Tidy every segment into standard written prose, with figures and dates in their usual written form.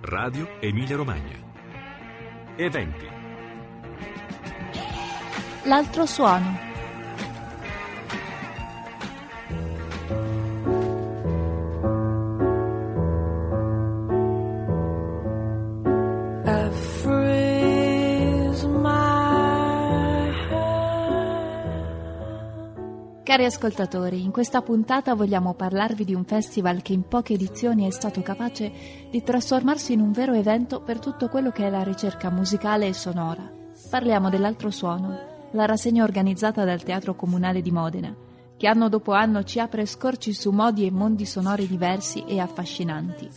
Radio Emilia Romagna. Eventi. L'altro suono. Cari ascoltatori, in questa puntata vogliamo parlarvi di un festival che in poche edizioni è stato capace di trasformarsi in un vero evento per tutto quello che è la ricerca musicale e sonora. Parliamo dell'Altro Suono, la rassegna organizzata dal Teatro Comunale di Modena, che anno dopo anno ci apre scorci su modi e mondi sonori diversi e affascinanti.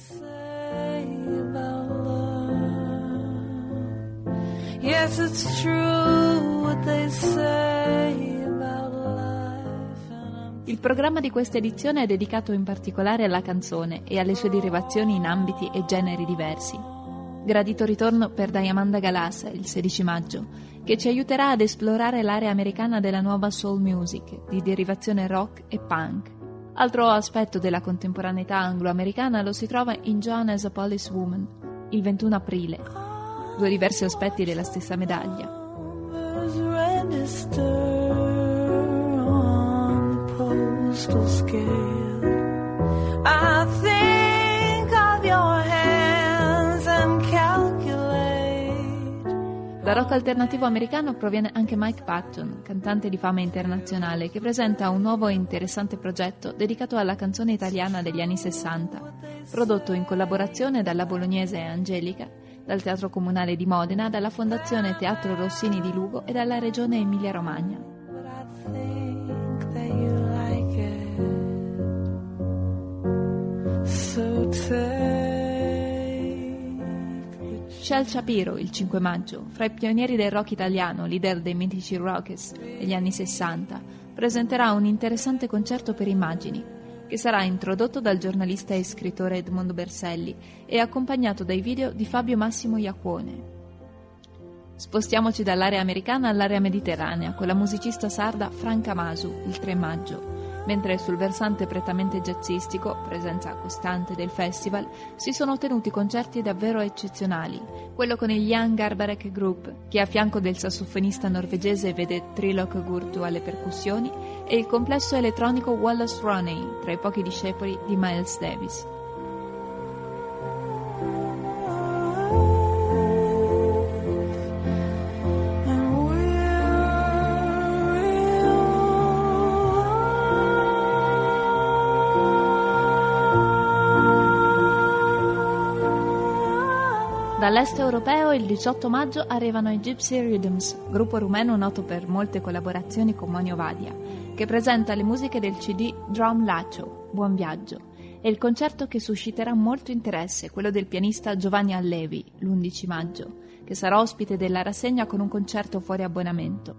Yes, it's true what they say. Il programma di questa edizione è dedicato in particolare alla canzone e alle sue derivazioni in ambiti e generi diversi. Gradito ritorno per Diamanda Galassa il 16 maggio, che ci aiuterà ad esplorare l'area americana della nuova soul music, di derivazione rock e punk. Altro aspetto della contemporaneità anglo-americana lo si trova in Joan as a Police Woman, il 21 aprile. Due diversi aspetti della stessa medaglia. I think of your hands and calculate. Da rock alternativo americano proviene anche Mike Patton, cantante di fama internazionale, che presenta un nuovo e interessante progetto dedicato alla canzone italiana degli anni 60, prodotto in collaborazione dalla bolognese Angelica, dal Teatro Comunale di Modena, dalla Fondazione Teatro Rossini di Lugo e dalla Regione Emilia-Romagna. Shel Shapiro, il 5 maggio, fra i pionieri del rock italiano, leader dei mitici Rockets degli anni 60, presenterà un interessante concerto per immagini, che sarà introdotto dal giornalista e scrittore Edmondo Berselli e accompagnato dai video di Fabio Massimo Iacuone. Spostiamoci dall'area americana all'area mediterranea con la musicista sarda Franca Masu, il 3 maggio, mentre sul versante prettamente jazzistico, presenza costante del festival, si sono tenuti concerti davvero eccezionali. Quello con il Jan Garbarek Group, che a fianco del sassofonista norvegese vede Trilok Gurtu alle percussioni, e il complesso elettronico Wallace Roney, tra i pochi discepoli di Miles Davis. Dall'est europeo il 18 maggio arrivano i Gypsy Rhythms, gruppo rumeno noto per molte collaborazioni con Monio Vadia, che presenta le musiche del CD Drum Lacho, Buon Viaggio, e il concerto che susciterà molto interesse, quello del pianista Giovanni Allevi, l'11 maggio, che sarà ospite della rassegna con un concerto fuori abbonamento.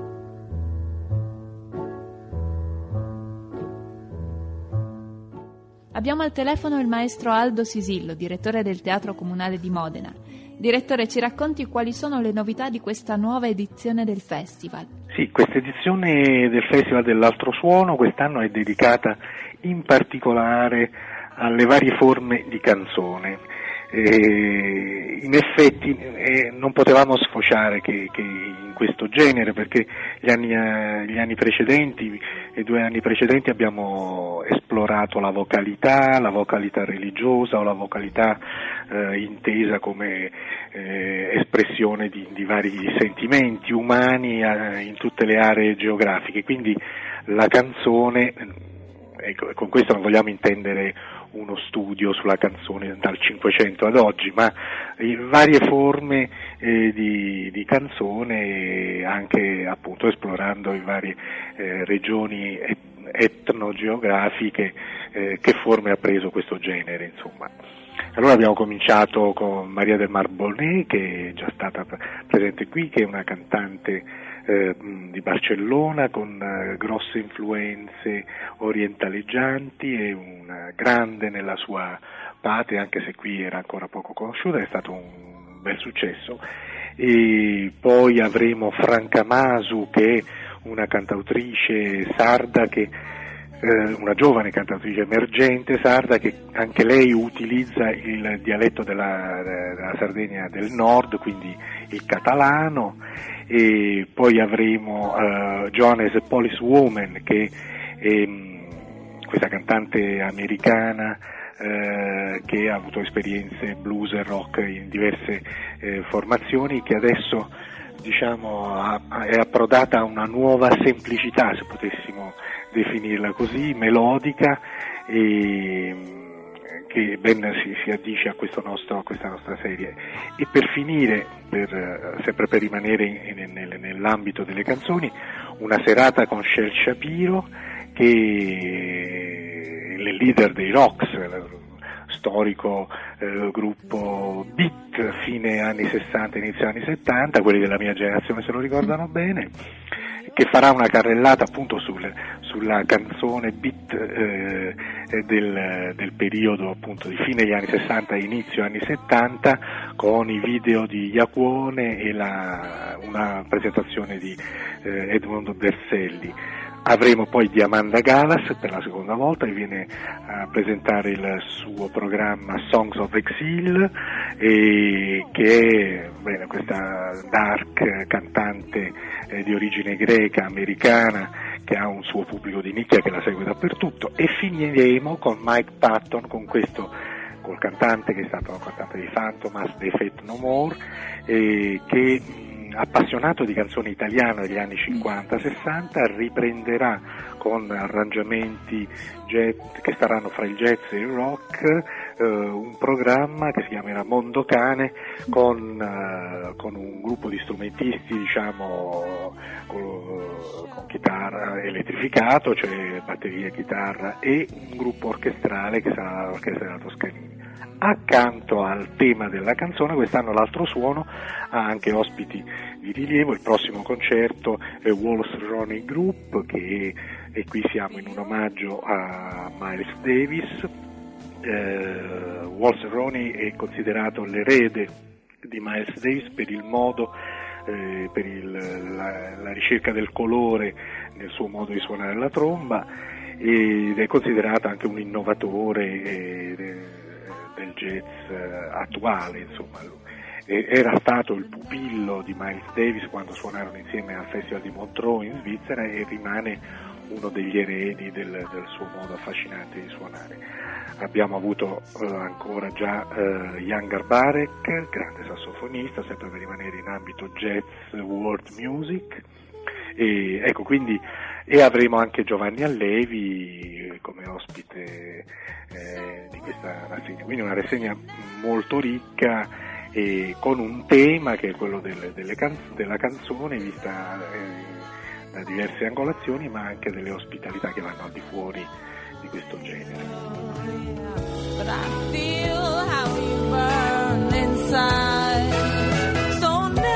Abbiamo al telefono il maestro Aldo Sisillo, direttore del Teatro Comunale di Modena. Direttore, ci racconti quali sono le novità di questa nuova edizione del festival? Sì, questa edizione del Festival dell'Altro Suono quest'anno è dedicata in particolare alle varie forme di canzone. In effetti non potevamo sfociare che in questo genere, perché gli anni precedenti, i 2 anni precedenti, abbiamo esplorato la vocalità religiosa o la vocalità intesa come espressione di vari sentimenti umani in tutte le aree geografiche. Quindi la canzone, con questo non vogliamo intendere uno studio sulla canzone dal Cinquecento ad oggi, ma varie forme di canzone, anche appunto esplorando le varie regioni etnogeografiche, che forme ha preso questo genere, insomma. Allora abbiamo cominciato con Maria del Mar Bonet, che è già stata presente qui, che è una cantante di Barcellona con grosse influenze orientaleggianti e una grande nella sua patria, anche se qui era ancora poco conosciuta. È stato un bel successo. E poi avremo Franca Masu, che è una cantautrice sarda che una giovane cantatrice emergente sarda che anche lei utilizza il dialetto della Sardegna del Nord, quindi il catalano, e poi avremo Johannes Policewoman, che è questa cantante americana che ha avuto esperienze blues e rock in diverse formazioni, che adesso è approdata a una nuova semplicità, se potessimo definirla così, melodica, e che ben si addice a questa nostra serie. E per finire, sempre per rimanere nell'ambito delle canzoni, una serata con Shel Shapiro, che è il leader dei Rocks, storico gruppo beat fine anni 60, inizio anni 70, quelli della mia generazione se lo ricordano bene, che farà una carrellata appunto sulla canzone beat del periodo appunto di fine degli anni 60 e inizio anni 70, con i video di Iacuone e una presentazione di Edmondo Berselli. Avremo poi Diamanda Galas per la seconda volta, che viene a presentare il suo programma Songs of Exile, che è questa dark cantante di origine greca, americana, che ha un suo pubblico di nicchia che la segue dappertutto. E finiremo con Mike Patton, col cantante che è stato cantante di Fantomas, dei Faith No More, che appassionato di canzoni italiane degli anni 50-60, riprenderà con arrangiamenti jazz, che staranno fra il jazz e il rock, un programma che si chiamerà Mondo Cane, con un gruppo di strumentisti, con chitarra elettrificato, cioè batteria e chitarra, e un gruppo orchestrale che sarà l'orchestra della Toscanini. Accanto al tema della canzone, quest'anno l'altro suono ha anche ospiti di rilievo. Il prossimo concerto è Wallace Roney Group, e qui siamo in un omaggio a Miles Davis. Wallace Roney è considerato l'erede di Miles Davis per il modo, per la ricerca del colore nel suo modo di suonare la tromba, ed è considerato anche un innovatore del jazz attuale, insomma. Era stato il pupillo di Miles Davis quando suonarono insieme al Festival di Montreux in Svizzera, e rimane uno degli eredi del suo modo affascinante di suonare. Abbiamo avuto ancora già Jan Garbarek, grande sassofonista, sempre per rimanere in ambito jazz world music, e ecco, quindi, e avremo anche Giovanni Allevi come ospite di questa rassegna, quindi una rassegna molto ricca, con un tema che è quello della canzone vista da diverse angolazioni, ma anche delle ospitalità che vanno al di fuori di questo genere. But I feel how we burn inside. So now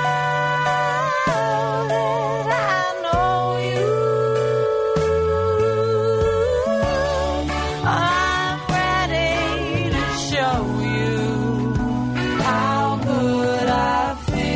that I know you, I'm ready to show you how good I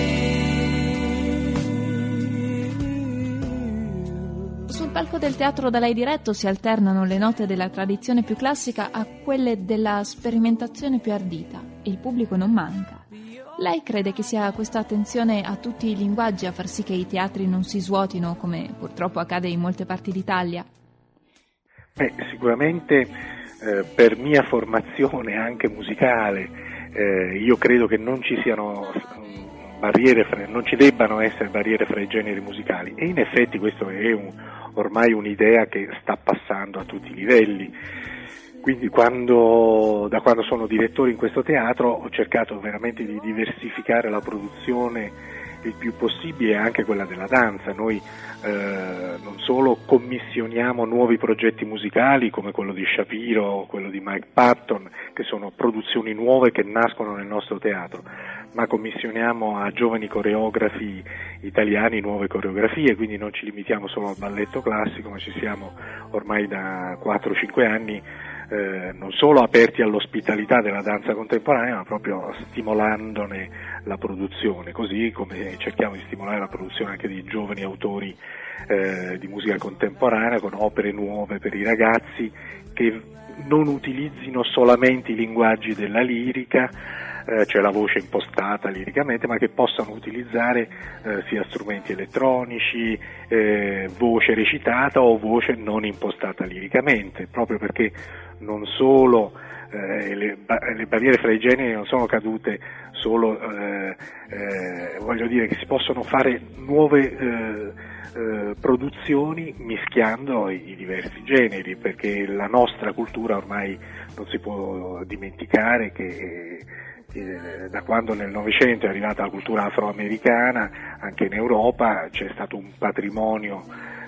feel. Sul palco del teatro da lei diretto si alternano le note della tradizione più classica a quelle della sperimentazione più ardita, e il pubblico non manca. Lei crede che sia questa attenzione a tutti i linguaggi a far sì che i teatri non si svuotino, come purtroppo accade in molte parti d'Italia? Sicuramente per mia formazione anche musicale, io credo che non ci siano barriere, non ci debbano essere barriere fra i generi musicali, e in effetti questo è ormai un'idea che sta passando a tutti i livelli. Quindi da quando sono direttore in questo teatro ho cercato veramente di diversificare la produzione il più possibile, anche quella della danza. Noi non solo commissioniamo nuovi progetti musicali come quello di Shapiro o quello di Mike Patton, che sono produzioni nuove che nascono nel nostro teatro, ma commissioniamo a giovani coreografi italiani nuove coreografie, quindi non ci limitiamo solo al balletto classico, ma ci siamo ormai da 4-5 anni non solo aperti all'ospitalità della danza contemporanea, ma proprio stimolandone la produzione, così come cerchiamo di stimolare la produzione anche di giovani autori di musica contemporanea, con opere nuove per i ragazzi che non utilizzino solamente i linguaggi della lirica, cioè la voce impostata liricamente, ma che possano utilizzare sia strumenti elettronici, voce recitata o voce non impostata liricamente, proprio perché non solo le barriere fra i generi non sono cadute solo, voglio dire che si possono fare nuove produzioni mischiando i diversi generi, perché la nostra cultura ormai non si può dimenticare che da quando nel Novecento è arrivata la cultura afroamericana, anche in Europa c'è stato un patrimonio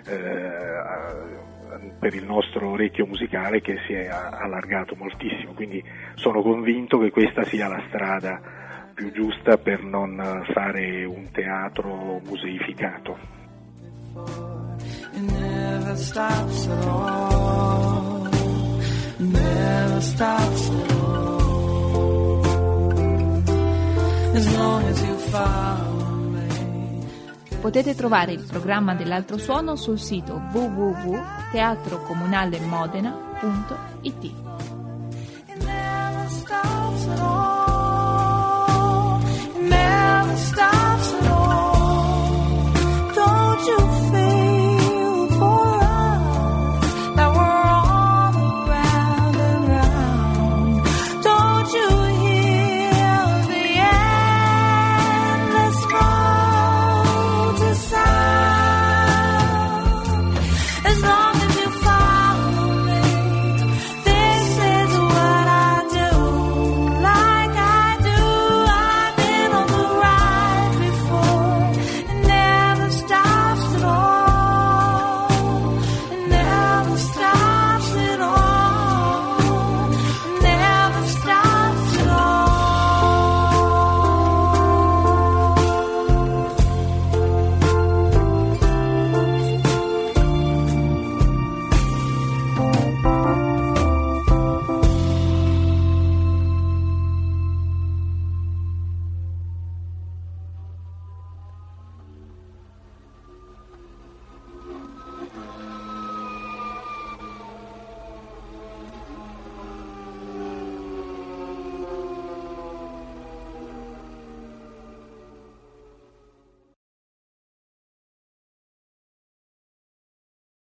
per il nostro orecchio musicale che si è allargato moltissimo, quindi sono convinto che questa sia la strada più giusta per non fare un teatro museificato. It never stops at all. Never stops at all. As long as you follow me. Potete trovare il programma dell'Altro Suono sul sito www.teatrocomunale modena.it.